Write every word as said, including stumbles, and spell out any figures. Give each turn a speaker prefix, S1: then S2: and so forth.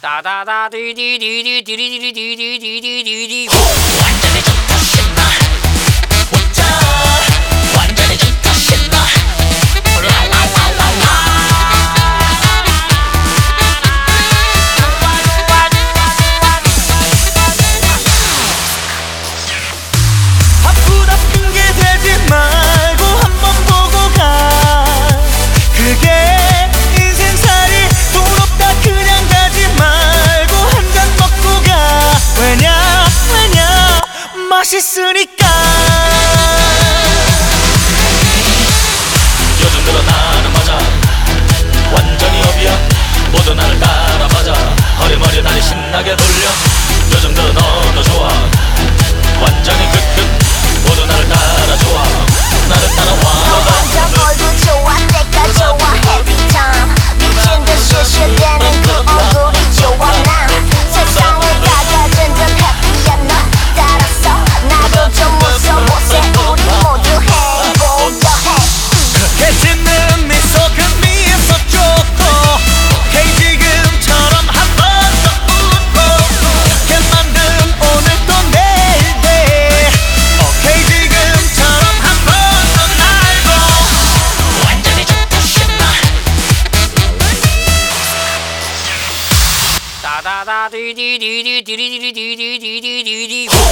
S1: 따다다 디디디디디디디디디디디디
S2: 완전히 좋다 신나 웃자 완전히 좋다 신나 라라라라라
S3: 아프다 핑계대지 말고 한번 보고 가 그게 인생살이 돈 없다 그냥 가지 말고 한 잔 먹고 가 왜냐 왜냐 맛있으니까
S2: 요즘 들어 나는 맞아 완전히 업이야 모두 나를 따라맞아 허리머리 다리 신나게 돌려 요즘 들어 너도 좋아 완전히 끝끝 모두 나를 따라 좋아 나를 따라와
S4: 완전 얼굴 좋아 때가 좋아 every time 미친 듯이 실대는 그 얼굴이 좋아 난 세상을 가져준 듯 happy야 너 따라서 나도 좀 웃어보세 우리 모두 해보려 해
S3: 그렇게 짓는 미소 그 미소 좋고 오케이 지금처럼 한 번 더 웃고 그렇게 만든 오늘도 내일 돼 오케이 지금처럼 한 번 더 날고
S2: 완전히 좋다 신나
S1: 따다다 디디디디디디디디디디디